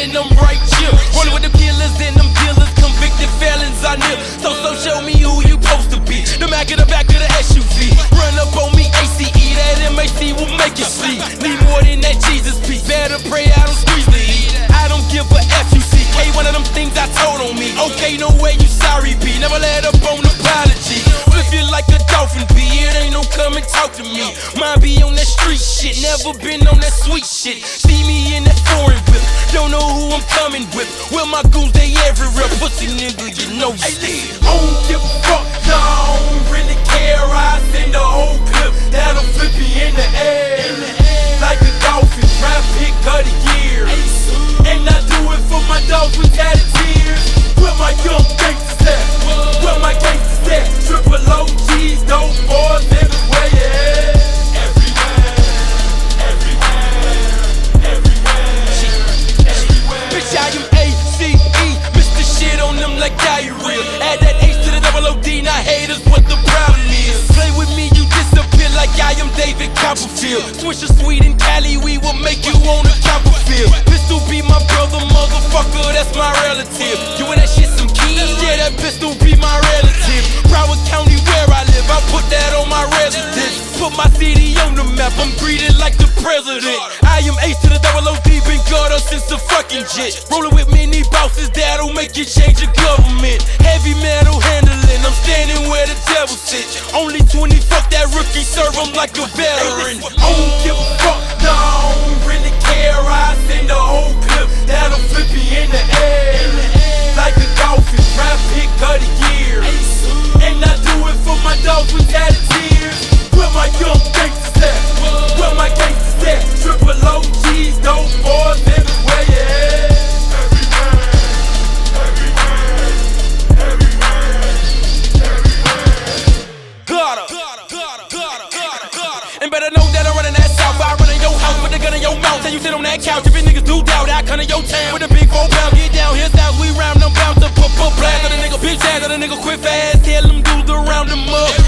and I'm right here. Rolling with them killers and them dealers, convicted felons I knew. So show me who you supposed to be. The Mac in the back of the SUV. Run up on me, ACE, that MAC will make you sleep. Need more than that Jesus piece. Better pray I don't squeeze the heat. I don't give a F, you see. K, one of them things I told on me. Okay, no way you sorry, B. Never let up on apology. Flip you like a dolphin, B. It ain't no come and talk to me. Mine be on that street shit. Never been on that sweet shit. See me in that foreign whip. Don't know who I'm coming with. Well, my goons, they everywhere. Pussy nigga, you know you still. I don't give a fuck, no, I don't really care. I send the whole clip, that'll flip you in the air. Like a dolphin, rap pick of the year. And I do it for my dogs with tatted tears. Where my young gangsters at? Where my gangsters at? Triple OGs, dope boys everywhere, yeah. Bitch, I am ACE, Mr. Shit on them like diarrhea. Add that H to the double OD, not haters, what the problem is. Play with me, you disappear like I am David Copperfield. Swisher Sweet in Cali, we will make you on a Copperfield. Pistol be my brother, motherfucker, that's my relative. You and that shit some keys? Yeah, that pistol be my relative. Broward County where I live, I put that on my residence. Put my city on the map, I'm greeted like the president. I am Ace to the double OD, been guarded since the fucking jet. Rolling with many bosses, that'll make you change your government. Heavy metal handling, I'm standing where the devil sits. Only 20, fuck that rookie, serve him like a veteran. I don't give a fuck, no, I don't really care. I send the whole clip, that'll flip you in the air. Like a dolphin, rap pick of the year. And I do it for my dogs with tatted tears. Where my young gangsters at? Where my gangsters at? Triple OGs, dope boys everywhere, yeah. And better know that I'm running that south. I run in your house with a gun in your mouth. Tell you sit on that couch. If you niggas do doubt, I come to your town with a big 4 pound. Get down here, south. We round them bound to put blast on the nigga. Bitch ass on the nigga. Quit fast. Tell them dudes to round them up.